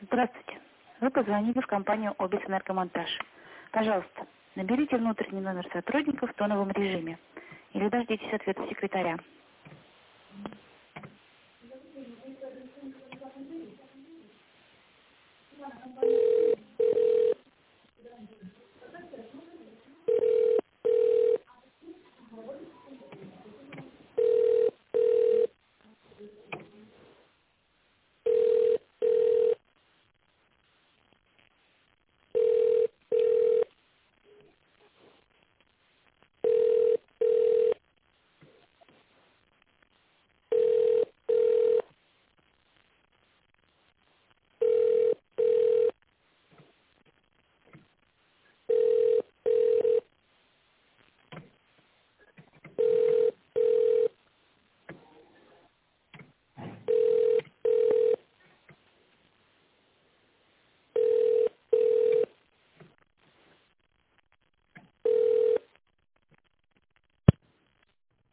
Здравствуйте. Вы позвонили в компанию «Обис Энергомонтаж». Пожалуйста, наберите внутренний номер сотрудника в тоновом режиме или дождитесь ответа секретаря.